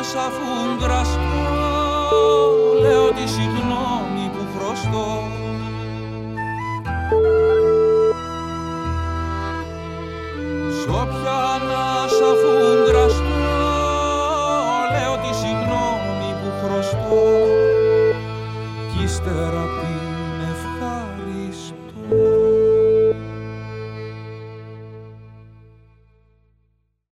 ανάσα φουγκραστώ, λέω τη συγγνώμη που χρωστώ. Σ' όποια ανάσα φουγκραστώ, λέω τη συγγνώμη που χρωστώ. Κι ύστερα